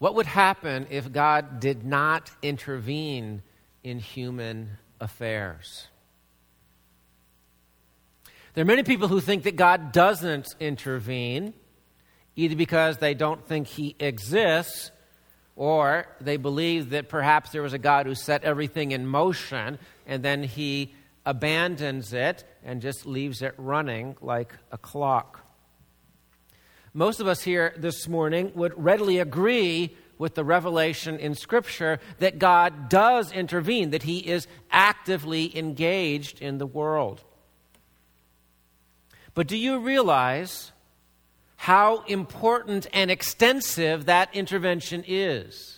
What would happen if God did not intervene in human affairs? There are many people who think that God doesn't intervene, either because they don't think he exists, or they believe that perhaps there was a God who set everything in motion and then he abandons it and just leaves it running like a clock. Most of us here this morning would readily agree with the revelation in Scripture that God does intervene, that he is actively engaged in the world. But do you realize how important and extensive that intervention is?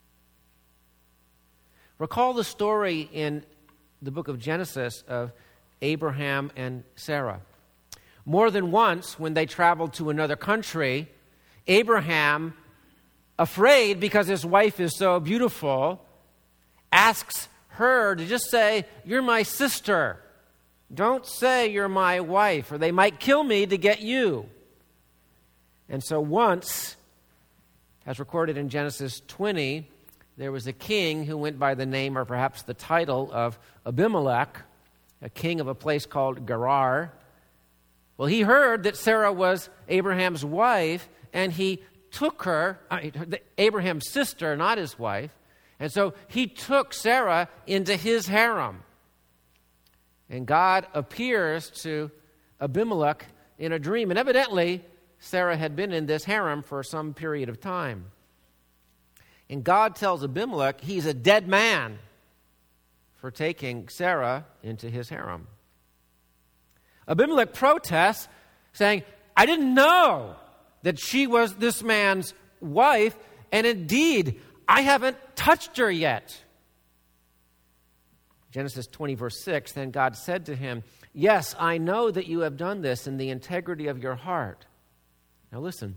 Recall the story in the book of Genesis of Abraham and Sarah. More than once, when they traveled to another country, Abraham, afraid because his wife is so beautiful, asks her to just say, "You're my sister. Don't say you're my wife, or they might kill me to get you." And so once, as recorded in Genesis 20, there was a king who went by the name or perhaps the title of Abimelech, a king of a place called Gerar. Well, he heard that Sarah was Abraham's wife, and he took her, Abraham's sister, not his wife, and so he took Sarah into his harem. And God appears to Abimelech in a dream, and evidently Sarah had been in this harem for some period of time. And God tells Abimelech he's a dead man for taking Sarah into his harem. Abimelech protests, saying, "I didn't know that she was this man's wife, and indeed, I haven't touched her yet." Genesis 20, verse 6, then God said to him, "Yes, I know that you have done this in the integrity of your heart." Now listen.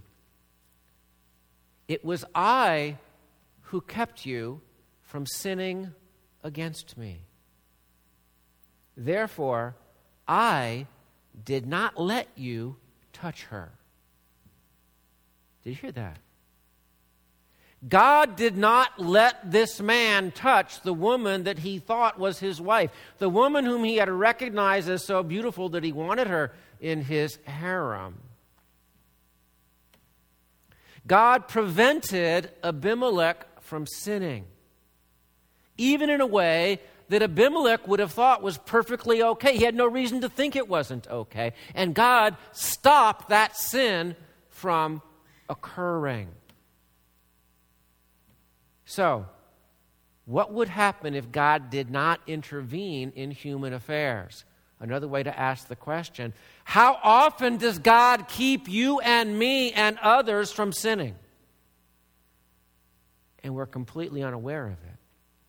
"It was I who kept you from sinning against me. Therefore, I did not let you touch her." Did you hear that? God did not let this man touch the woman that he thought was his wife, the woman whom he had recognized as so beautiful that he wanted her in his harem. God prevented Abimelech from sinning, even in a way that Abimelech would have thought was perfectly okay. He had no reason to think it wasn't okay. And God stopped that sin from occurring. So, what would happen if God did not intervene in human affairs? Another way to ask the question, how often does God keep you and me and others from sinning? And we're completely unaware of it.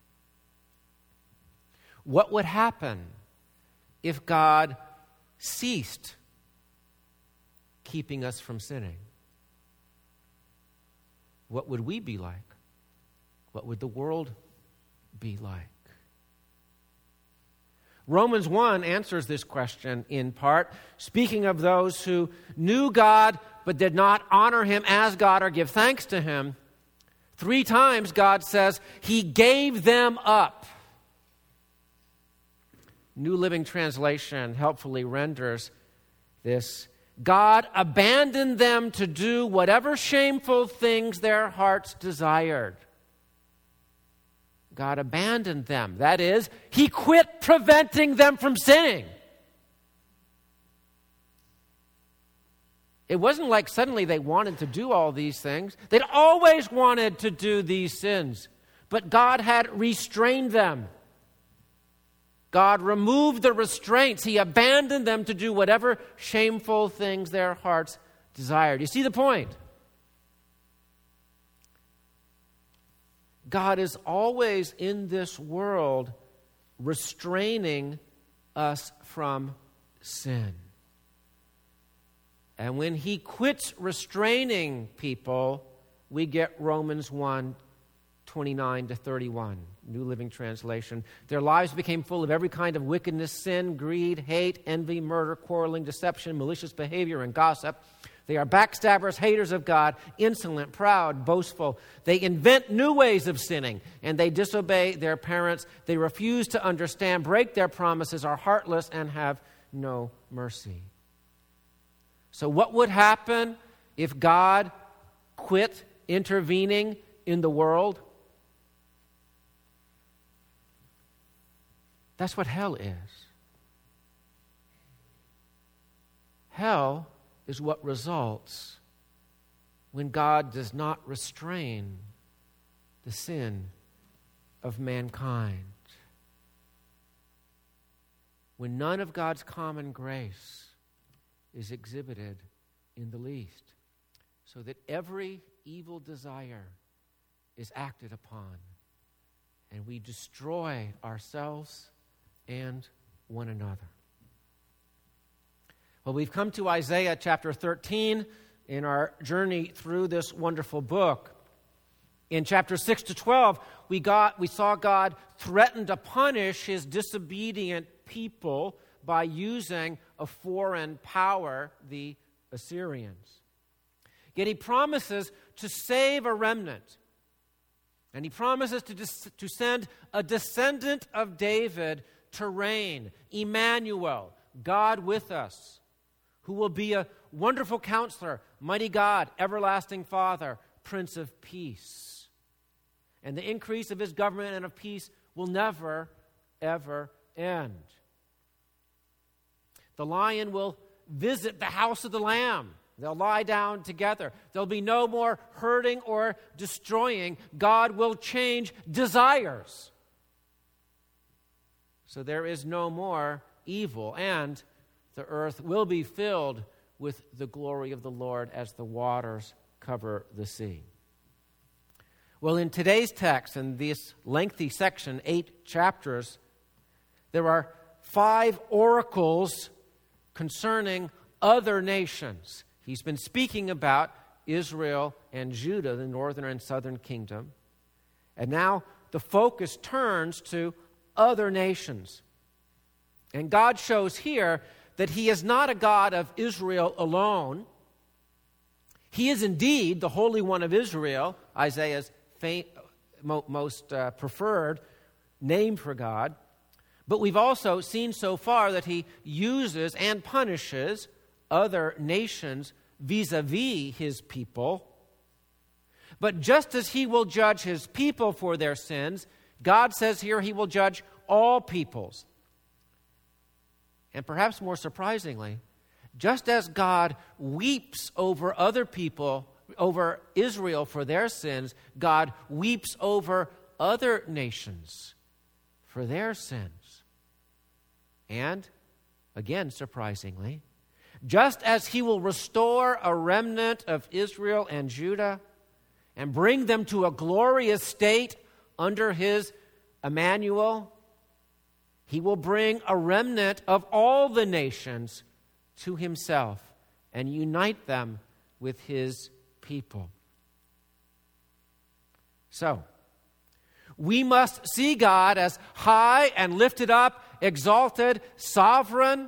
What would happen if God ceased keeping us from sinning? What would we be like? What would the world be like? Romans 1 answers this question in part, speaking of those who knew God but did not honor him as God or give thanks to him. 3 times God says he gave them up. New Living Translation helpfully renders this: God abandoned them to do whatever shameful things their hearts desired. God abandoned them. That is, he quit preventing them from sinning. It wasn't like suddenly they wanted to do all these things. They'd always wanted to do these sins, but God had restrained them. God removed the restraints. He abandoned them to do whatever shameful things their hearts desired. You see the point? God is always in this world restraining us from sin. And when he quits restraining people, we get Romans 1, 29 to 31, New Living Translation. Their lives became full of every kind of wickedness, sin, greed, hate, envy, murder, quarreling, deception, malicious behavior, and gossip. They are backstabbers, haters of God, insolent, proud, boastful. They invent new ways of sinning, and they disobey their parents. They refuse to understand, break their promises, are heartless, and have no mercy. So what would happen if God quit intervening in the world? That's what hell is. Hell is what results when God does not restrain the sin of mankind. When none of God's common grace is exhibited in the least, so that every evil desire is acted upon, and we destroy ourselves and one another. Well, we've come to Isaiah chapter 13 in our journey through this wonderful book. In chapters 6 to 12, we saw God threaten to punish his disobedient people by using a foreign power, the Assyrians. Yet he promises to save a remnant. And he promises to send a descendant of David to reign, Emmanuel, God with us, who will be a wonderful counselor, mighty God, everlasting Father, Prince of Peace. And the increase of his government and of peace will never, ever end. The lion will visit the house of the lamb. They'll lie down together. There'll be no more hurting or destroying. God will change desires. So there is no more evil, and the earth will be filled with the glory of the Lord as the waters cover the sea. Well, in today's text, in this lengthy section, 8 chapters, there are 5 oracles concerning other nations. He's been speaking about Israel and Judah, the northern and southern kingdom. And now the focus turns to other nations. And God shows here that he is not a God of Israel alone. He is indeed the Holy One of Israel, Isaiah's most preferred name for God. But we've also seen so far that he uses and punishes other nations vis-a-vis his people. But just as he will judge his people for their sins, God says here he will judge all peoples. And perhaps more surprisingly, just as God weeps over other people, over Israel for their sins, God weeps over other nations for their sins. And, again, surprisingly, just as he will restore a remnant of Israel and Judah and bring them to a glorious state under his Emmanuel, he will bring a remnant of all the nations to himself and unite them with his people. So, we must see God as high and lifted up, exalted, sovereign,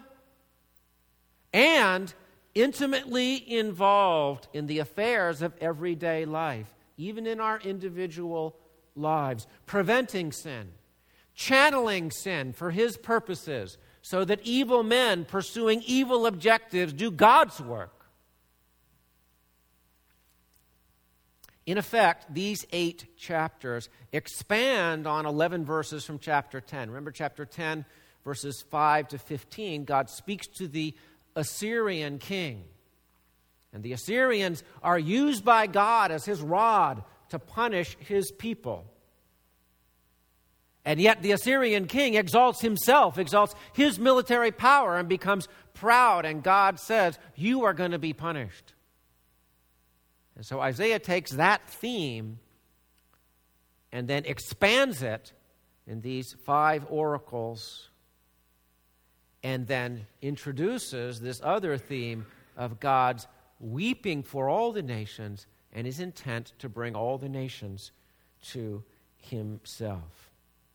and intimately involved in the affairs of everyday life, even in our individual lives, preventing sin, channeling sin for his purposes, so that evil men pursuing evil objectives do God's work. In effect, these 8 chapters expand on 11 verses from chapter 10. Remember chapter 10, verses 5 to 15, God speaks to the Assyrian king. And the Assyrians are used by God as his rod to punish his people. And yet the Assyrian king exalts himself, exalts his military power, and becomes proud. And God says, you are going to be punished. And so Isaiah takes that theme and then expands it in these 5 oracles, and then introduces this other theme of God's weeping for all the nations and his intent to bring all the nations to himself.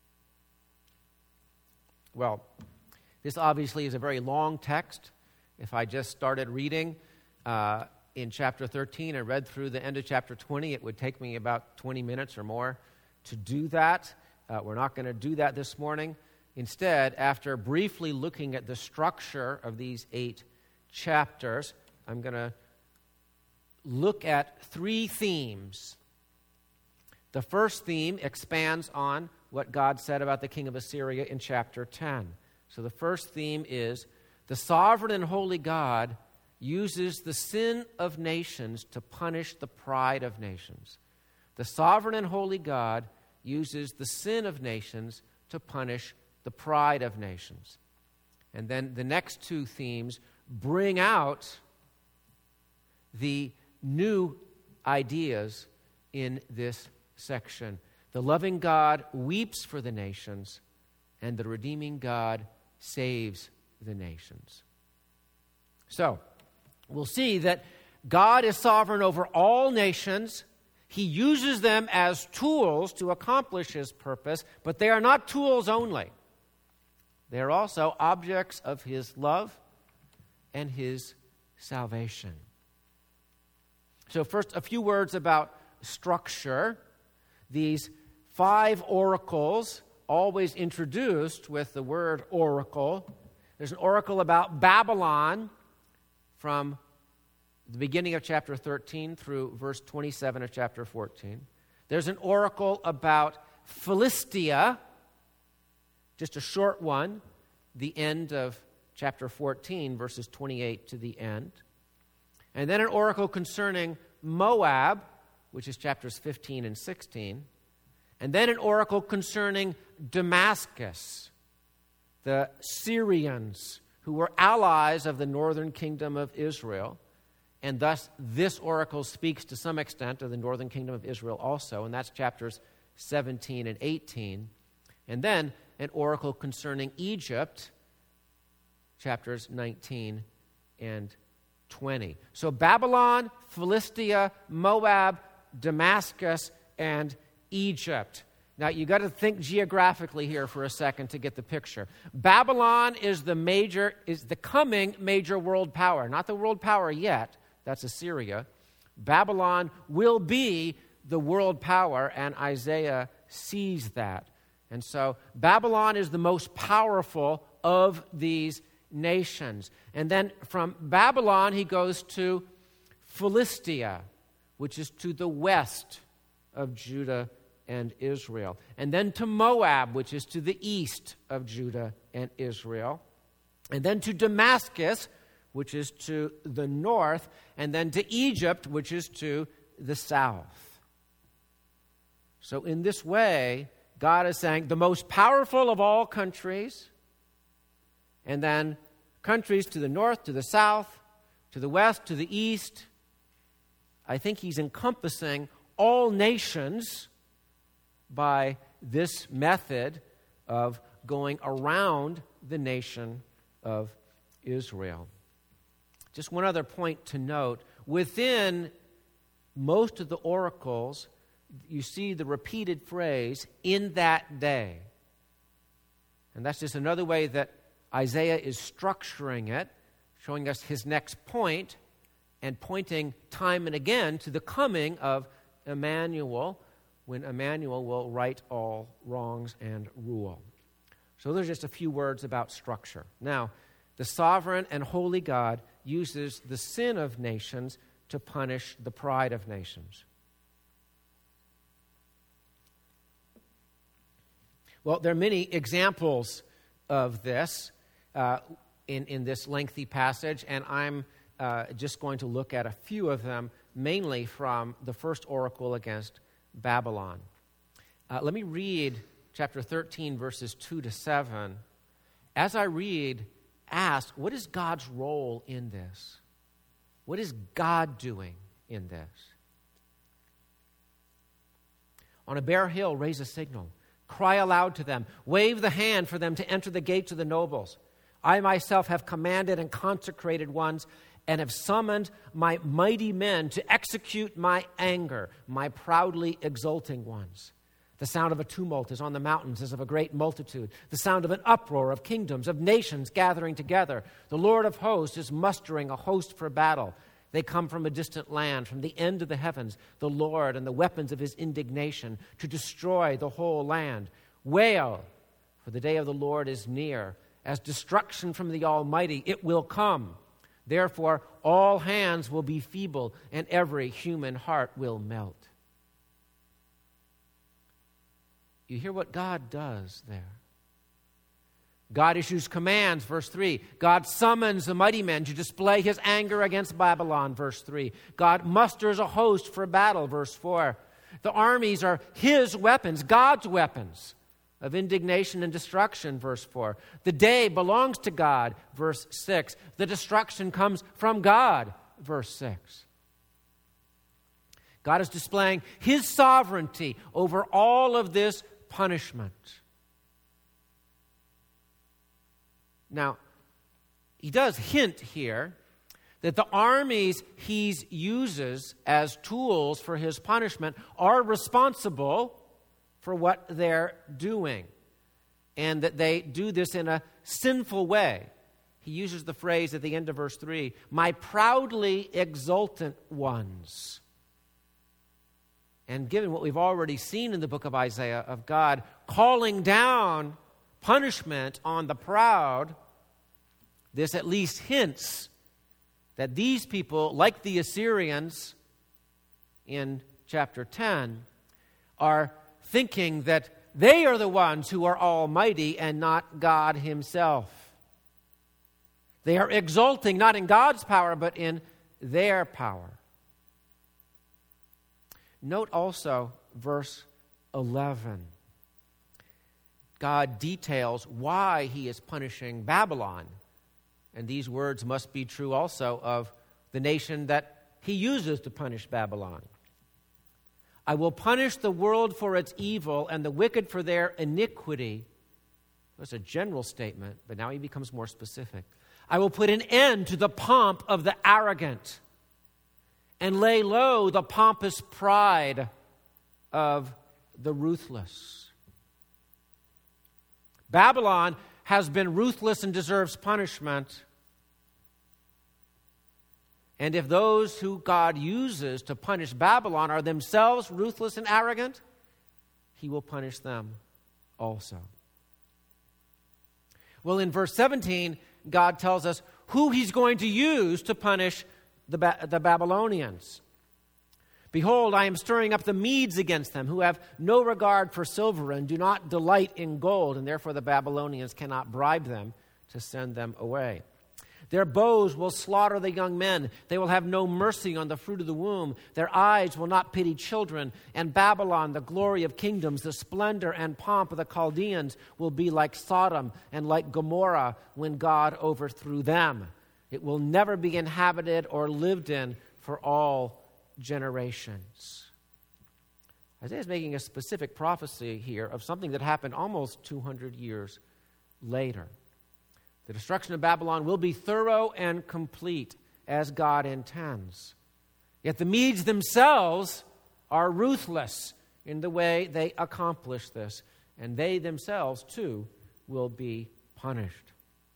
Well, this obviously is a very long text. If I just started reading in chapter 13 and read through the end of chapter 20, it would take me about 20 minutes or more to do that. We're not going to do that this morning. Instead, after briefly looking at the structure of these 8 chapters, I'm going to look at 3 themes. The first theme expands on what God said about the king of Assyria in chapter 10. So the first theme is the sovereign and holy God uses the sin of nations to punish the pride of nations. The sovereign and holy God uses the sin of nations to punish the pride of nations. And then the next 2 themes bring out the new ideas in this section. The loving God weeps for the nations, and the redeeming God saves the nations. So, we'll see that God is sovereign over all nations. He uses them as tools to accomplish his purpose, but they are not tools only. They are also objects of his love and his salvation. So first, a few words about structure. These 5 oracles, always introduced with the word oracle. There's an oracle about Babylon from the beginning of chapter 13 through verse 27 of chapter 14. There's an oracle about Philistia, just a short one, the end of chapter 14, verses 28 to the end. And then an oracle concerning Moab, which is chapters 15 and 16. And then an oracle concerning Damascus, the Syrians, who were allies of the northern kingdom of Israel. And thus, this oracle speaks to some extent of the northern kingdom of Israel also, and that's chapters 17 and 18. And then an oracle concerning Egypt, chapters 19 and 20. So Babylon, Philistia, Moab, Damascus, and Egypt. Now, you got to think geographically here for a second to get the picture. Babylon is the coming major world power. Not the world power yet. That's Assyria. Babylon will be the world power, and Isaiah sees that. And so Babylon is the most powerful of these nations. And then from Babylon, he goes to Philistia, which is to the west of Judah and Israel. And then to Moab, which is to the east of Judah and Israel. And then to Damascus, which is to the north. And then to Egypt, which is to the south. So in this way, God is saying the most powerful of all countries, and then countries to the north, to the south, to the west, to the east. I think he's encompassing all nations by this method of going around the nation of Israel. Just one other point to note. Within most of the oracles, you see the repeated phrase, in that day. And that's just another way that Isaiah is structuring it, showing us his next point, and pointing time and again to the coming of Emmanuel, when Emmanuel will right all wrongs and rule. So there's just a few words about structure. Now, the sovereign and holy God uses the sin of nations to punish the pride of nations. Well, there are many examples of this in this lengthy passage, and I'm just going to look at a few of them, mainly from the first oracle against Babylon. Let me read chapter 13, verses 2 to 7. As I read, ask, what is God's role in this? What is God doing in this? On a bare hill, raise a signal. Cry aloud to them. Wave the hand for them to enter the gates of the nobles. I myself have commanded and consecrated ones and have summoned my mighty men to execute my anger, my proudly exulting ones. The sound of a tumult is on the mountains as of a great multitude. The sound of an uproar of kingdoms, of nations gathering together. The Lord of hosts is mustering a host for battle. They come from a distant land, from the end of the heavens, the Lord and the weapons of his indignation to destroy the whole land. Wail, for the day of the Lord is near. As destruction from the Almighty, it will come. Therefore, all hands will be feeble, and every human heart will melt. You hear what God does there. God issues commands, verse 3. God summons the mighty men to display his anger against Babylon, verse 3. God musters a host for battle, verse 4. The armies are his weapons, God's weapons of indignation and destruction, verse 4. The day belongs to God, verse 6. The destruction comes from God, verse 6. God is displaying his sovereignty over all of this punishment. Now, he does hint here that the armies he uses as tools for his punishment are responsible for what they're doing, and that they do this in a sinful way. He uses the phrase at the end of verse 3, my proudly exultant ones. And given what we've already seen in the book of Isaiah of God calling down punishment on the proud, this at least hints that these people, like the Assyrians in chapter 10, are thinking that they are the ones who are almighty and not God himself. They are exulting not in God's power, but in their power. Note also verse 11. God details why he is punishing Babylon. And these words must be true also of the nation that he uses to punish Babylon. I will punish the world for its evil and the wicked for their iniquity. That's a general statement, but now he becomes more specific. I will put an end to the pomp of the arrogant and lay low the pompous pride of the ruthless. Babylon has been ruthless and deserves punishment. And if those who God uses to punish Babylon are themselves ruthless and arrogant, he will punish them also. Well, in verse 17, God tells us who he's going to use to punish the Babylonians. Behold, I am stirring up the Medes against them, who have no regard for silver and do not delight in gold, and therefore the Babylonians cannot bribe them to send them away. Their bows will slaughter the young men. They will have no mercy on the fruit of the womb. Their eyes will not pity children. And Babylon, the glory of kingdoms, the splendor and pomp of the Chaldeans, will be like Sodom and like Gomorrah when God overthrew them. It will never be inhabited or lived in for all generations. Isaiah is making a specific prophecy here of something that happened almost 200 years later. The destruction of Babylon will be thorough and complete as God intends. Yet the Medes themselves are ruthless in the way they accomplish this, and they themselves too will be punished.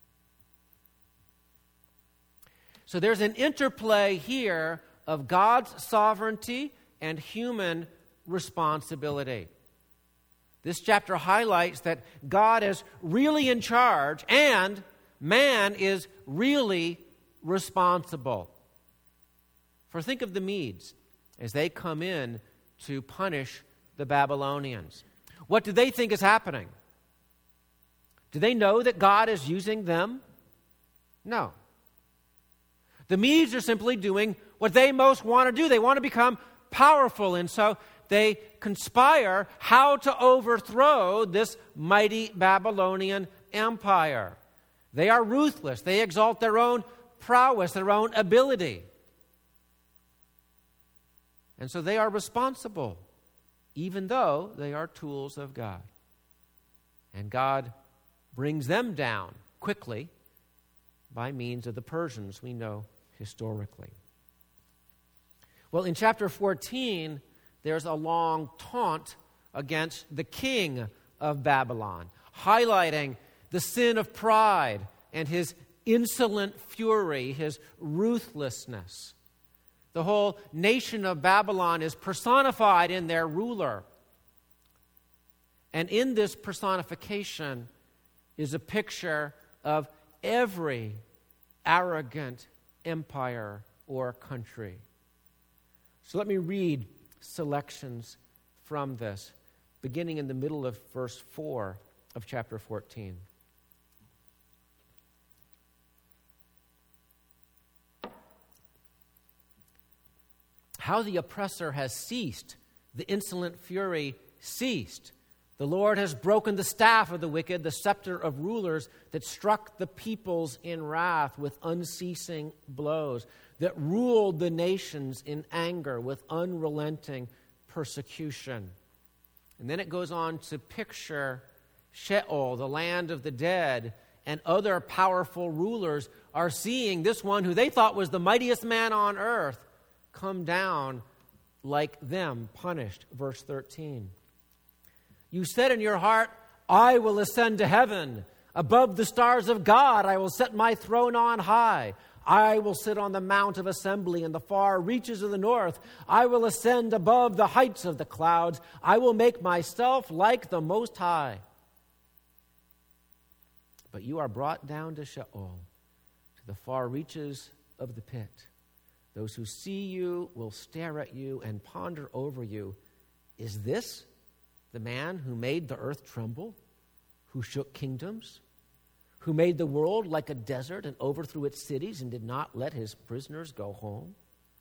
So there's an interplay here of God's sovereignty and human responsibility. This chapter highlights that God is really in charge and man is really responsible. For think of the Medes as they come in to punish the Babylonians. What do they think is happening? Do they know that God is using them? No. The Medes are simply doing what they most want to do. They want to become powerful, and so they conspire how to overthrow this mighty Babylonian empire. They are ruthless. They exalt their own prowess, their own ability. And so they are responsible, even though they are tools of God. And God brings them down quickly by means of the Persians we know historically. Well, in chapter 14, there's a long taunt against the king of Babylon, highlighting the sin of pride and his insolent fury, his ruthlessness. The whole nation of Babylon is personified in their ruler. And in this personification is a picture of every arrogant empire or country. So let me read selections from this, beginning in the middle of verse 4 of chapter 14. How the oppressor has ceased, the insolent fury ceased. The Lord has broken the staff of the wicked, the scepter of rulers that struck the peoples in wrath with unceasing blows, that ruled the nations in anger with unrelenting persecution. And then it goes on to picture Sheol, the land of the dead, and other powerful rulers are seeing this one who they thought was the mightiest man on earth come down like them, punished. Verse 13. You said in your heart, I will ascend to heaven. Above the stars of God, I will set my throne on high. I will sit on the mount of assembly in the far reaches of the north. I will ascend above the heights of the clouds. I will make myself like the Most High. But you are brought down to Sheol, to the far reaches of the pit. Those who see you will stare at you and ponder over you. Is this the man who made the earth tremble, who shook kingdoms, who made the world like a desert and overthrew its cities and did not let his prisoners go home?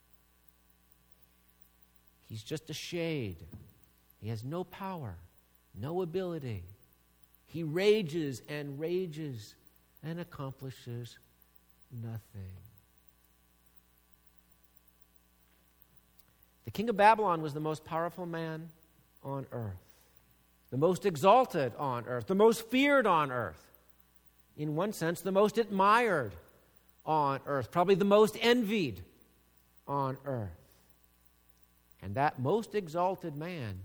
He's just a shade. He has no power, no ability. He rages and accomplishes nothing. The king of Babylon was the most powerful man on earth, the most exalted on earth, the most feared on earth. In one sense, the most admired on earth, probably the most envied on earth. And that most exalted man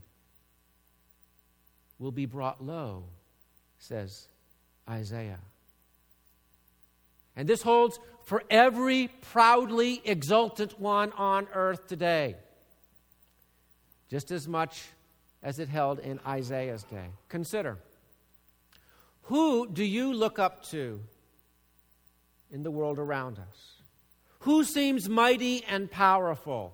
will be brought low, says Isaiah. And this holds for every proudly exultant one on earth today, just as much as it held in Isaiah's day. Consider, who do you look up to in the world around us? Who seems mighty and powerful?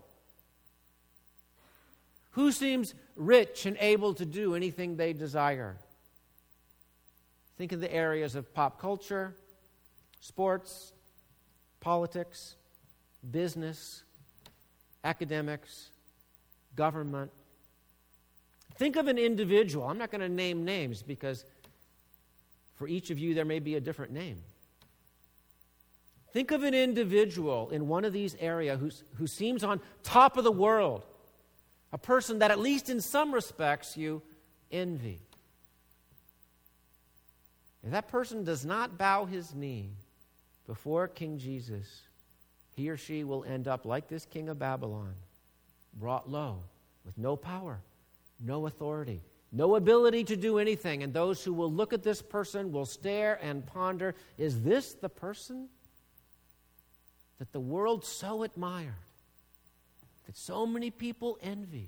Who seems rich and able to do anything they desire? Think of the areas of pop culture, sports, politics, business, academics, government. Think of an individual. I'm not going to name names because for each of you there may be a different name. Think of an individual in one of these areas who seems on top of the world, a person that at least in some respects you envy. If that person does not bow his knee before King Jesus, he or she will end up like this king of Babylon, brought low, with no power, no authority, no ability to do anything. And those who will look at this person will stare and ponder, is this the person that the world so admired, that so many people envied?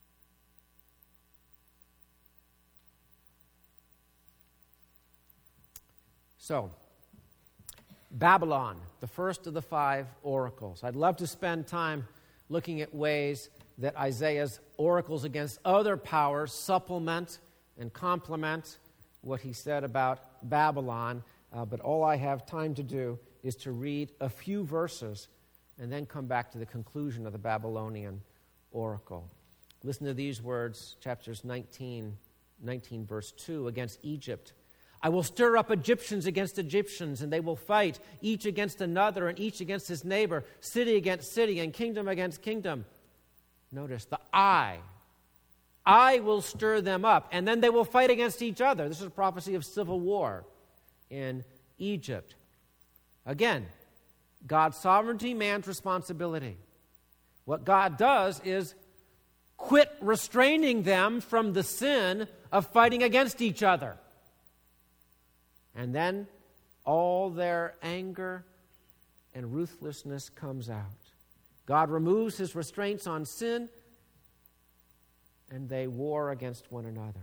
So, Babylon, the first of the 5 oracles. I'd love to spend time looking at ways that Isaiah's oracles against other powers supplement and complement what he said about Babylon. But all I have time to do is to read a few verses and then come back to the conclusion of the Babylonian oracle. Listen to these words, chapters 19 verse 2, against Egypt. I will stir up Egyptians against Egyptians, and they will fight, each against another, and each against his neighbor, city against city, and kingdom against kingdom. Notice the I will stir them up, and then they will fight against each other. This is a prophecy of civil war in Egypt. Again, God's sovereignty, man's responsibility. What God does is quit restraining them from the sin of fighting against each other. And then all their anger and ruthlessness comes out. God removes his restraints on sin, and they war against one another.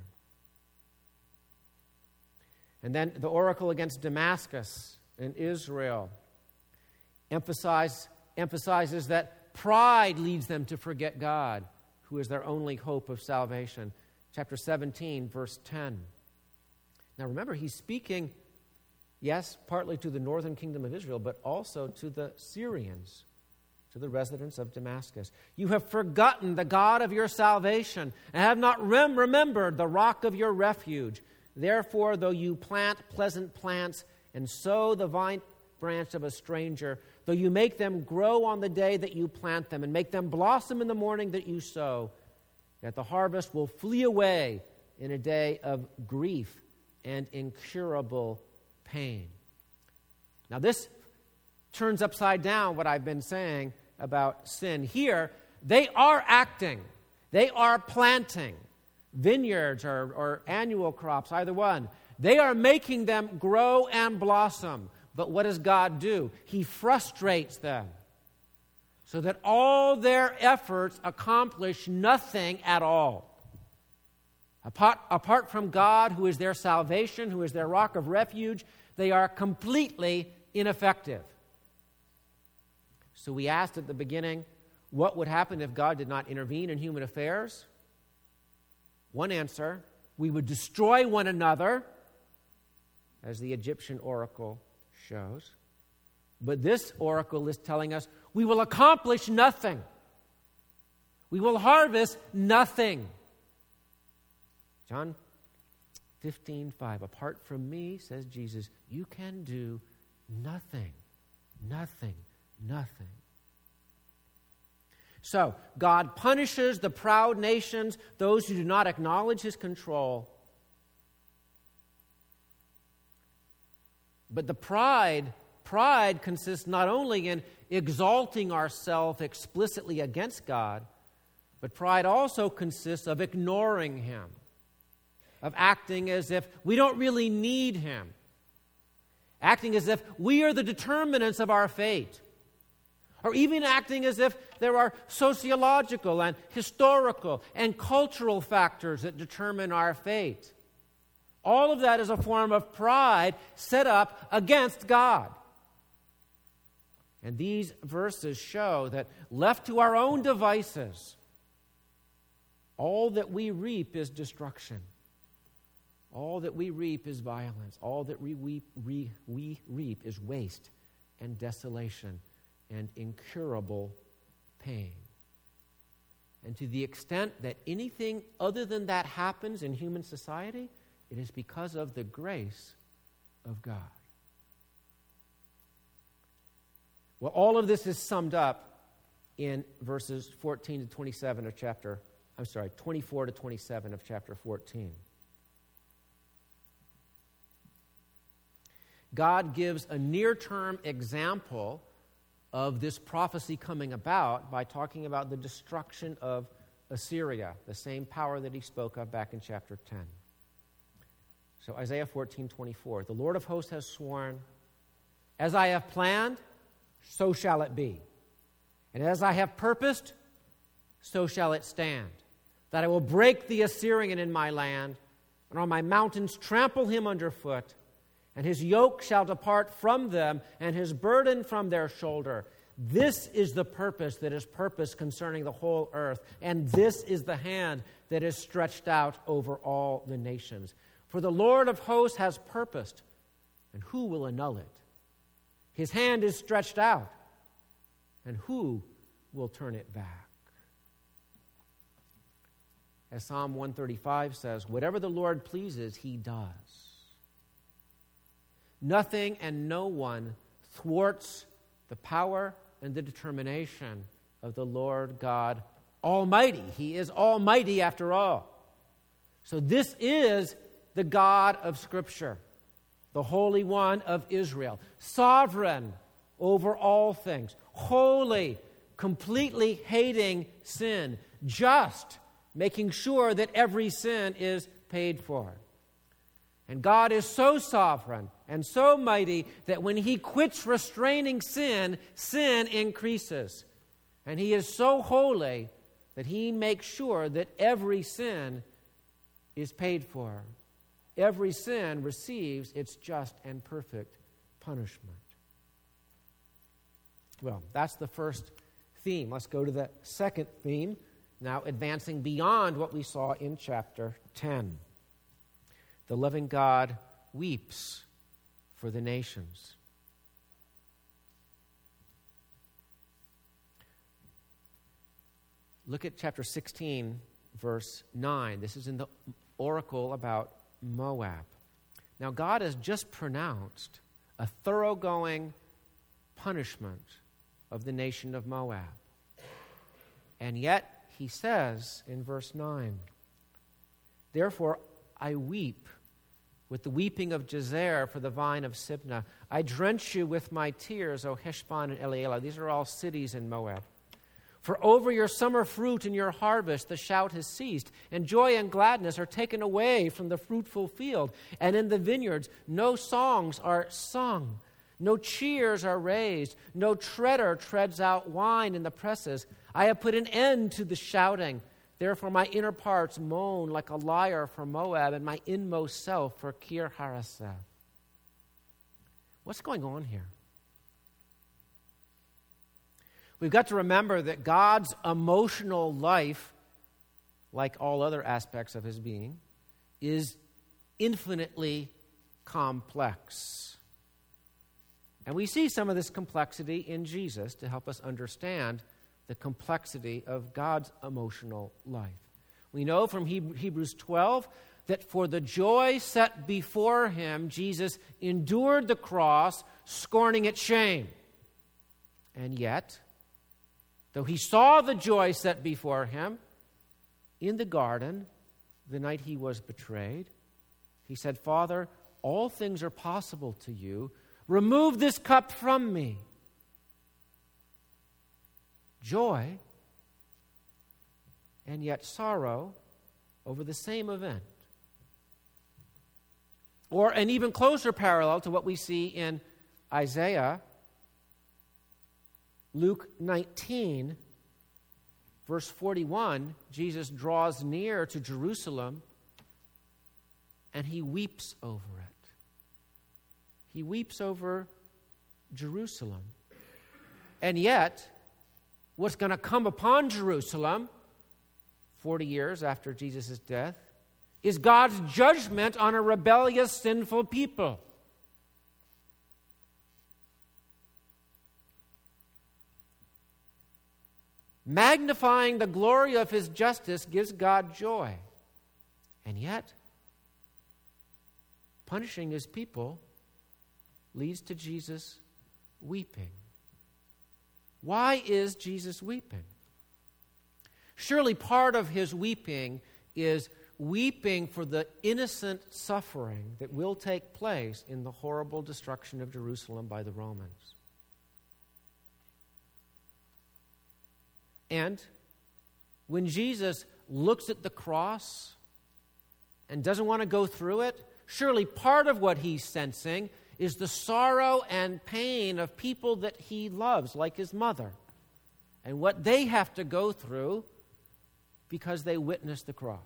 And then the oracle against Damascus and Israel emphasizes that pride leads them to forget God, who is their only hope of salvation. Chapter 17, verse 10. Now remember, he's speaking, yes, partly to the northern kingdom of Israel, but also to the Syrians, to the residents of Damascus. You have forgotten the God of your salvation and have not remembered the rock of your refuge. Therefore, though you plant pleasant plants and sow the vine branch of a stranger, though you make them grow on the day that you plant them and make them blossom in the morning that you sow, yet the harvest will flee away in a day of grief and incurable pain. Now this turns upside down what I've been saying about sin. Here, they are acting. They are planting vineyards or annual crops, either one. They are making them grow and blossom. But what does God do? He frustrates them so that all their efforts accomplish nothing at all. Apart from God, who is their salvation, who is their rock of refuge, they are completely ineffective. So we asked at the beginning, what would happen if God did not intervene in human affairs? One answer, we would destroy one another, as the Egyptian oracle shows. But this oracle is telling us we will accomplish nothing. We will harvest nothing. John 15:5. Apart from me, says Jesus, you can do nothing. Nothing. Nothing. So, God punishes the proud nations, those who do not acknowledge his control. But the pride consists not only in exalting ourselves explicitly against God, but pride also consists of ignoring him, of acting as if we don't really need him, acting as if we are the determinants of our fate, or even acting as if there are sociological and historical and cultural factors that determine our fate. All of that is a form of pride set up against God. And these verses show that left to our own devices, all that we reap is destruction. All that we reap is violence. All that we reap is waste and desolation and incurable pain. And to the extent that anything other than that happens in human society, it is because of the grace of God. Well, all of this is summed up in verses 14 to 27 of 24 to 27 of chapter 14. God gives a near-term example of this prophecy coming about by talking about the destruction of Assyria, the same power that he spoke of back in chapter 10. So Isaiah 14:24, the Lord of hosts has sworn, as I have planned, so shall it be. And as I have purposed, so shall it stand. That I will break the Assyrian in my land, and on my mountains trample him underfoot. And his yoke shall depart from them, and his burden from their shoulder. This is the purpose that is purposed concerning the whole earth, and this is the hand that is stretched out over all the nations. For the Lord of hosts has purposed, and who will annul it? His hand is stretched out, and who will turn it back? As Psalm 135 says, whatever the Lord pleases, he does. Nothing and no one thwarts the power and the determination of the Lord God Almighty. He is almighty after all. So this is the God of Scripture, the Holy One of Israel, sovereign over all things, holy, completely hating sin, just, making sure that every sin is paid for. And God is so sovereign and so mighty that when he quits restraining sin, sin increases. And he is so holy that he makes sure that every sin is paid for. Every sin receives its just and perfect punishment. Well, that's the first theme. Let's go to the second theme, now advancing beyond what we saw in chapter 10. The living God weeps for the nations. Look at chapter 16, verse 9. This is in the oracle about Moab. Now, God has just pronounced a thoroughgoing punishment of the nation of Moab. And yet, he says in verse 9, "Therefore I weep with the weeping of Jazer for the vine of Sibnah. I drench you with my tears, O Heshbon and Elealeh." These are all cities in Moab. "For over your summer fruit and your harvest the shout has ceased, and joy and gladness are taken away from the fruitful field. And in the vineyards no songs are sung, no cheers are raised, no treader treads out wine in the presses. I have put an end to the shouting. Therefore my inner parts moan like a lyre for Moab, and my inmost self for Kir Hareseth." What's going on here? We've got to remember that God's emotional life, like all other aspects of his being, is infinitely complex. And we see some of this complexity in Jesus to help us understand the complexity of God's emotional life. We know from Hebrews 12 that for the joy set before him, Jesus endured the cross, scorning its shame. And yet, though he saw the joy set before him in the garden the night he was betrayed, he said, "Father, all things are possible to you. Remove this cup from me." Joy, and yet sorrow over the same event. Or an even closer parallel to what we see in Isaiah, Luke 19, verse 41, Jesus draws near to Jerusalem and he weeps over it. He weeps over Jerusalem. And yet, what's going to come upon Jerusalem 40 years after Jesus' death is God's judgment on a rebellious, sinful people. Magnifying the glory of his justice gives God joy. And yet, punishing his people leads to Jesus weeping. Why is Jesus weeping? Surely part of his weeping is weeping for the innocent suffering that will take place in the horrible destruction of Jerusalem by the Romans. And when Jesus looks at the cross and doesn't want to go through it, surely part of what he's sensing is the sorrow and pain of people that he loves, like his mother, and what they have to go through because they witnessed the cross.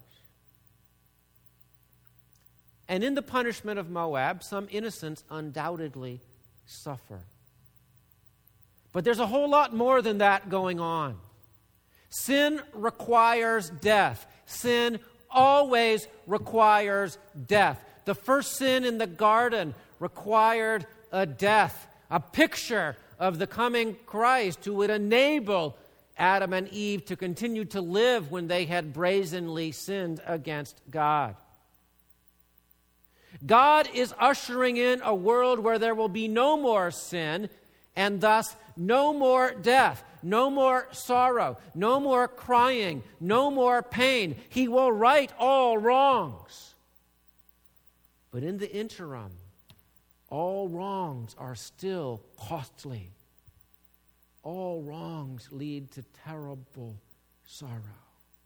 And in the punishment of Moab, some innocents undoubtedly suffer. But there's a whole lot more than that going on. Sin requires death. Sin always requires death. The first sin in the garden required a death, a picture of the coming Christ who would enable Adam and Eve to continue to live when they had brazenly sinned against God. God is ushering in a world where there will be no more sin and thus no more death, no more sorrow, no more crying, no more pain. He will right all wrongs. But in the interim, all wrongs are still costly. All wrongs lead to terrible sorrow.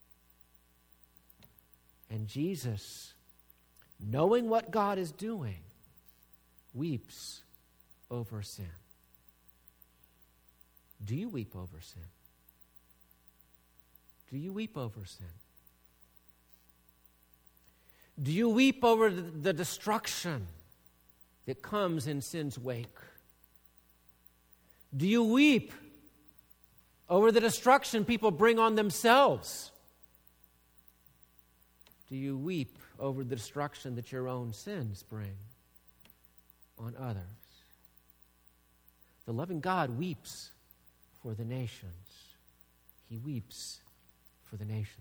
And Jesus, knowing what God is doing, weeps over sin. Do you weep over sin? Do you weep over sin? Do you weep over the destruction that comes in sin's wake? Do you weep over the destruction people bring on themselves? Do you weep over the destruction that your own sins bring on others? The loving God weeps for the nations. He weeps for the nations.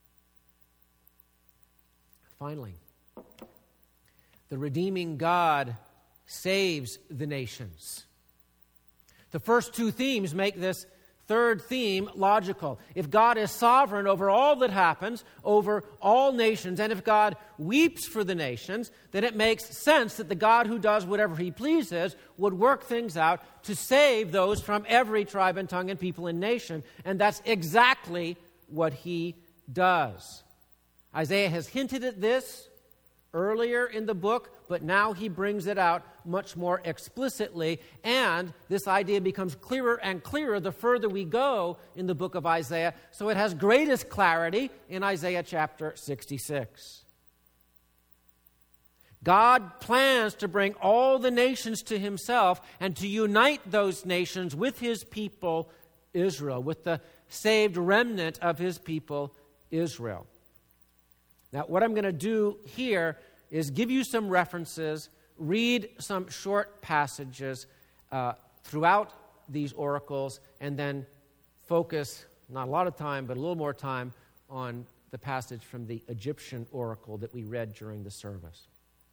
Finally, the redeeming God saves the nations. The first two themes make this third theme logical. If God is sovereign over all that happens, over all nations, and if God weeps for the nations, then it makes sense that the God who does whatever he pleases would work things out to save those from every tribe and tongue and people and nation. And that's exactly what he does. Isaiah has hinted at this earlier in the book, but now he brings it out much more explicitly, and this idea becomes clearer and clearer the further we go in the book of Isaiah, so it has greatest clarity in Isaiah chapter 66. God plans to bring all the nations to himself and to unite those nations with his people Israel, with the saved remnant of his people Israel. Now, what I'm going to do here is give you some references, read some short passages throughout these oracles, and then focus, not a lot of time, but a little more time, on the passage from the Egyptian oracle that we read during the service.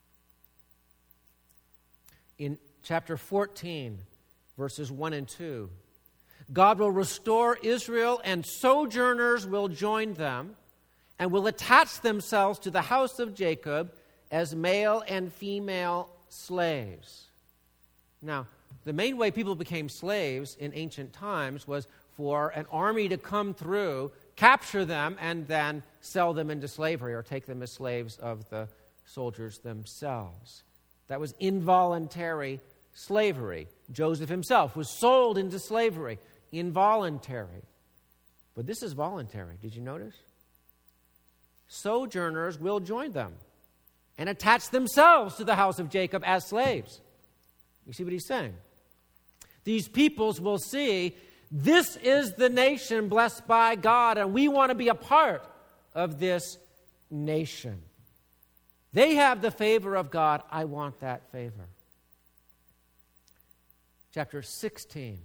In chapter 14, verses 1 and 2, God will restore Israel, and sojourners will join them, and will attach themselves to the house of Jacob as male and female slaves. Now, the main way people became slaves in ancient times was for an army to come through, capture them, and then sell them into slavery or take them as slaves of the soldiers themselves. That was involuntary slavery. Joseph himself was sold into slavery, involuntary. But this is voluntary. Did you notice? Sojourners will join them and attach themselves to the house of Jacob as slaves. You see what he's saying? These peoples will see, this is the nation blessed by God, and we want to be a part of this nation. They have the favor of God. I want that favor. Chapter 16,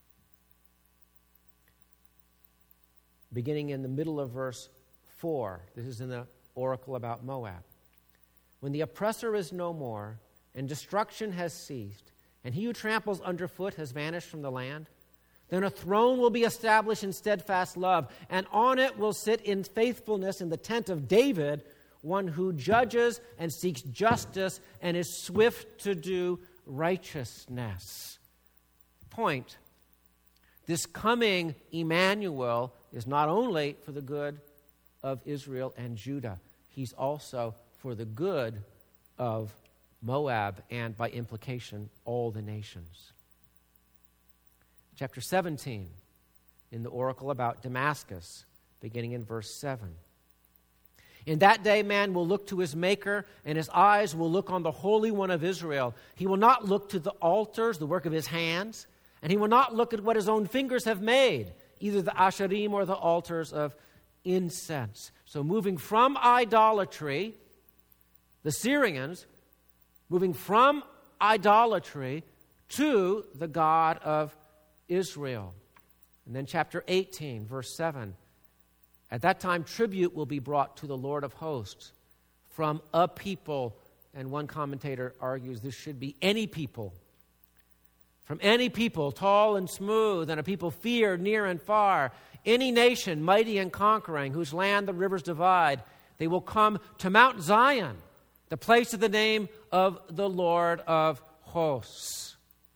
beginning in the middle of verse 4. This is in the oracle about Moab. When the oppressor is no more, and destruction has ceased, and he who tramples underfoot has vanished from the land, then a throne will be established in steadfast love, and on it will sit in faithfulness in the tent of David, one who judges and seeks justice and is swift to do righteousness. Point: this coming Emmanuel is not only for the good of Israel and Judah, he's also for the good of Moab and, by implication, all the nations. Chapter 17, in the oracle about Damascus, beginning in verse 7. In that day, man will look to his Maker, and his eyes will look on the Holy One of Israel. He will not look to the altars, the work of his hands, and he will not look at what his own fingers have made, either the Asherim or the altars of incense. So moving from idolatry, the Syrians, moving from idolatry to the God of Israel. And then chapter 18, verse 7. At that time, tribute will be brought to the Lord of hosts from a people. And one commentator argues this should be any people. From any people, tall and smooth, and a people feared near and far. Any nation, mighty and conquering, whose land the rivers divide. They will come to Mount Zion, the place of the name of the Lord of hosts.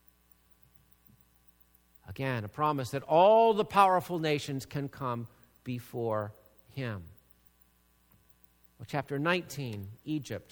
Again, a promise that all the powerful nations can come before him. Well, chapter 19, Egypt.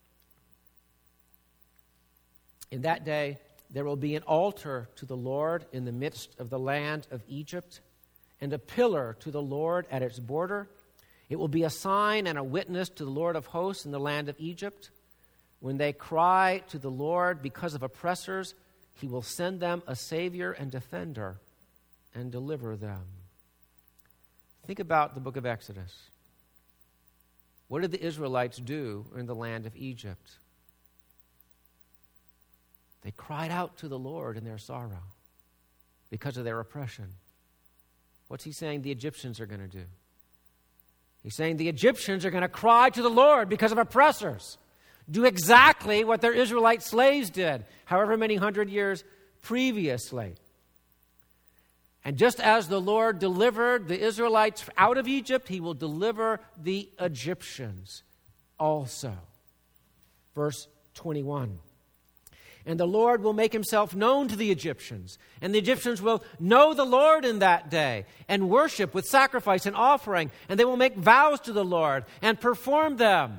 In that day, there will be an altar to the Lord in the midst of the land of Egypt, and a pillar to the Lord at its border. It will be a sign and a witness to the Lord of hosts in the land of Egypt. When they cry to the Lord because of oppressors, he will send them a Savior and defender and deliver them. Think about the book of Exodus. What did the Israelites do in the land of Egypt? They cried out to the Lord in their sorrow because of their oppression. What's he saying the Egyptians are going to do? He's saying the Egyptians are going to cry to the Lord because of oppressors. Do exactly what their Israelite slaves did, however many hundred years previously. And just as the Lord delivered the Israelites out of Egypt, he will deliver the Egyptians also. Verse 21. And the Lord will make himself known to the Egyptians, and the Egyptians will know the Lord in that day, and worship with sacrifice and offering, and they will make vows to the Lord and perform them.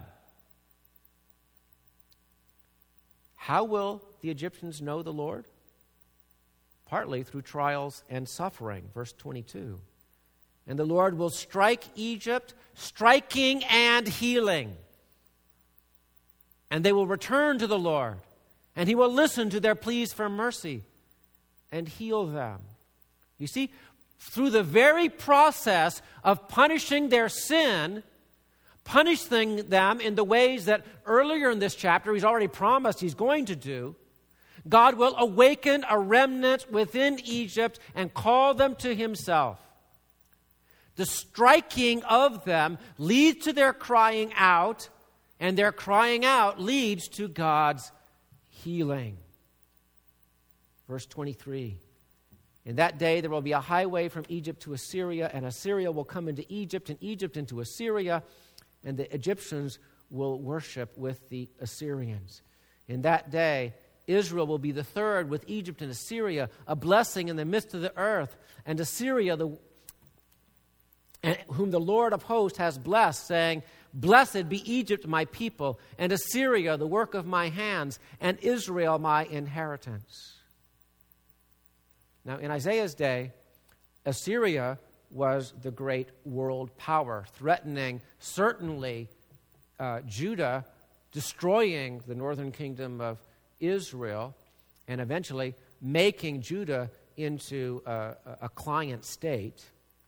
How will the Egyptians know the Lord? Partly through trials and suffering. Verse 22. And the Lord will strike Egypt, striking and healing. And they will return to the Lord, and he will listen to their pleas for mercy and heal them. You see, through the very process of punishing their sin, punishing them in the ways that earlier in this chapter he's already promised he's going to do, God will awaken a remnant within Egypt and call them to himself. The striking of them leads to their crying out, and their crying out leads to God's healing. Verse 23. In that day there will be a highway from Egypt to Assyria, and Assyria will come into Egypt, and Egypt into Assyria, and the Egyptians will worship with the Assyrians. In that day, Israel will be the third with Egypt and Assyria, a blessing in the midst of the earth. And Assyria, whom the Lord of hosts has blessed, saying, Blessed be Egypt, my people, and Assyria, the work of my hands, and Israel, my inheritance. Now, in Isaiah's day, Assyria was the great world power, threatening certainly Judah, destroying the northern kingdom of Israel, and eventually making Judah into a client state.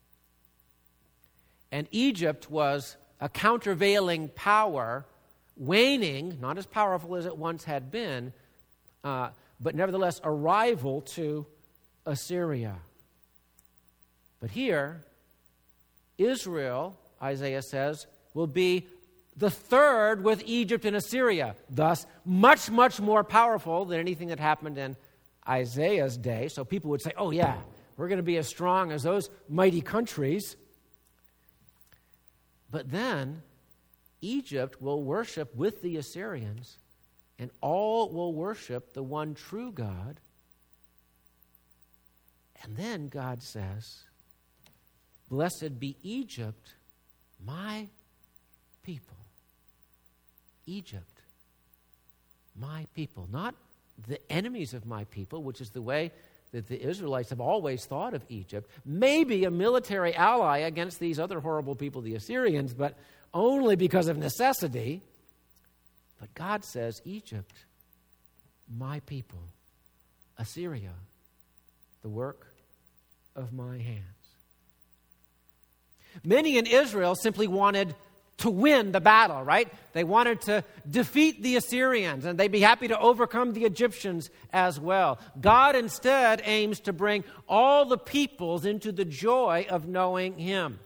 And Egypt was a countervailing power, waning, not as powerful as it once had been, but nevertheless a rival to Assyria. But here, Israel, Isaiah says, will be the third with Egypt and Assyria, thus much, much more powerful than anything that happened in Isaiah's day. So people would say, oh yeah, we're going to be as strong as those mighty countries. But then Egypt will worship with the Assyrians, and all will worship the one true God. And then God says, Blessed be Egypt, my people. Egypt, my people. Not the enemies of my people, which is the way that the Israelites have always thought of Egypt. Maybe a military ally against these other horrible people, the Assyrians, but only because of necessity. But God says, Egypt, my people. Assyria, the work of my hands. Many in Israel simply wanted to win the battle, right? They wanted to defeat the Assyrians, and they'd be happy to overcome the Egyptians as well. God instead aims to bring all the peoples into the joy of knowing him.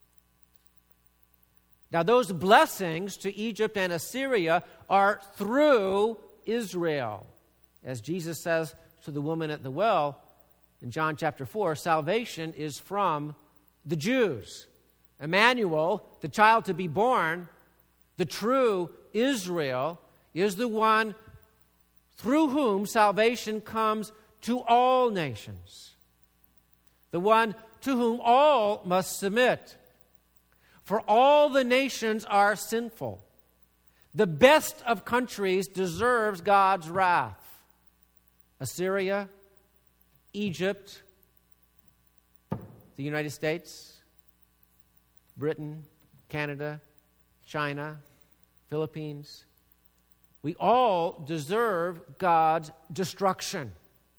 Now, those blessings to Egypt and Assyria are through Israel. As Jesus says to the woman at the well in John chapter 4, salvation is from the Jews. Emmanuel, the child to be born, the true Israel, is the one through whom salvation comes to all nations. The one to whom all must submit. For all the nations are sinful. The best of countries deserves God's wrath. Assyria, Egypt, the United States, Britain, Canada, China, Philippines, we all deserve God's destruction.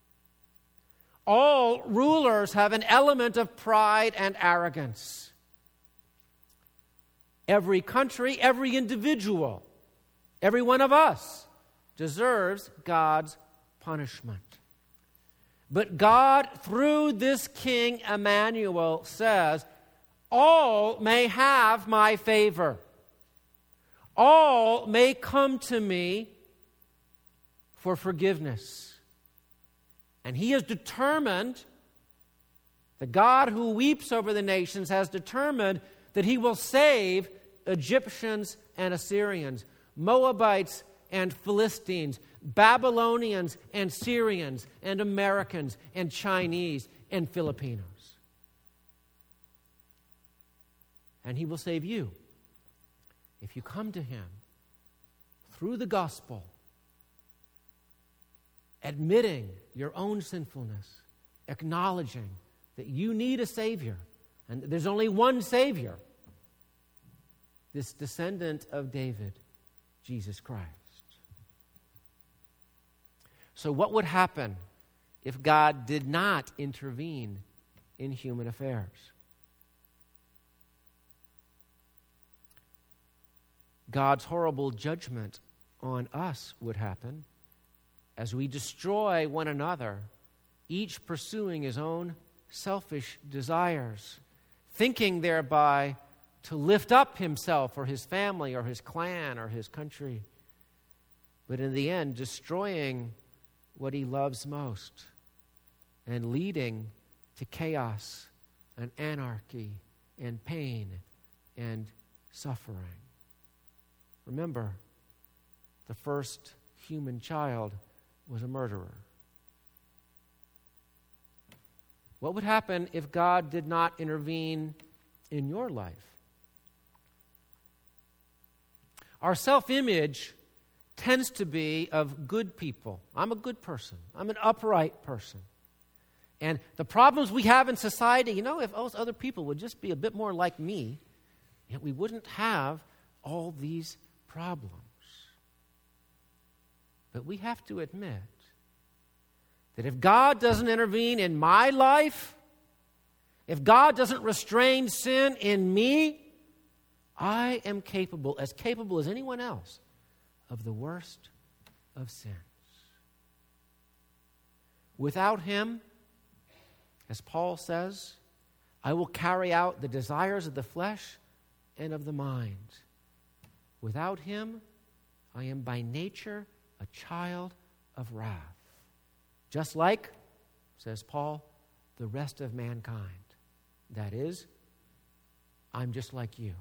All rulers have an element of pride and arrogance. Every country, every individual, every one of us deserves God's punishment. But God, through this King Emmanuel, says, all may have my favor. All may come to me for forgiveness. And he has determined, the God who weeps over the nations has determined that he will save Egyptians and Assyrians, Moabites and Philistines, Babylonians and Syrians and Americans and Chinese and Filipinos. And he will save you if you come to him through the gospel, admitting your own sinfulness, acknowledging that you need a Savior, and there's only one Savior, this descendant of David, Jesus Christ. So what would happen if God did not intervene in human affairs? God's horrible judgment on us would happen as we destroy one another, each pursuing his own selfish desires, thinking thereby to lift up himself or his family or his clan or his country, but in the end destroying what he loves most and leading to chaos and anarchy and pain and suffering. Remember, the first human child was a murderer. What would happen if God did not intervene in your life? Our self-image tends to be of good people. I'm a good person. I'm an upright person. And the problems we have in society, if those other people would just be a bit more like me, we wouldn't have all these problems. But we have to admit that if God doesn't intervene in my life, if God doesn't restrain sin in me, I am capable as anyone else, of the worst of sins. Without him, as Paul says, I will carry out the desires of the flesh and of the mind. Without him, I am by nature a child of wrath. Just like, says Paul, the rest of mankind. That is, I'm just like you.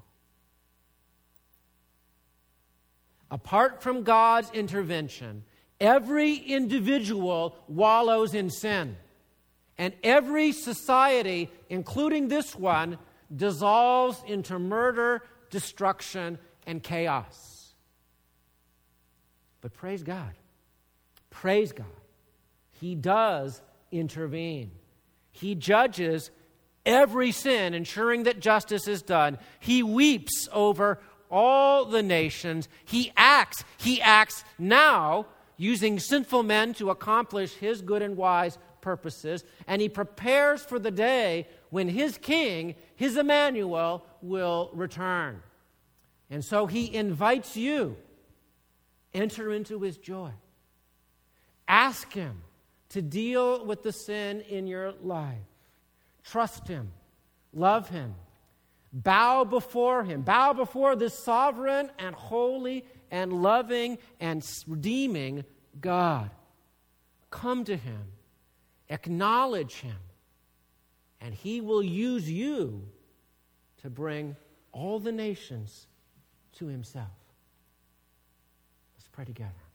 Apart from God's intervention, every individual wallows in sin. And every society, including this one, dissolves into murder, destruction, and chaos. But praise God. Praise God. He does intervene. He judges every sin, ensuring that justice is done. He weeps over all the nations. He acts now using sinful men to accomplish his good and wise purposes, and he prepares for the day when his king, his Emmanuel, will return. And so he invites you, enter into his joy. Ask him to deal with the sin in your life. Trust him. Love him. Bow before him. Bow before this sovereign and holy and loving and redeeming God. Come to him. Acknowledge him. And he will use you to bring all the nations to himself. Let's pray together.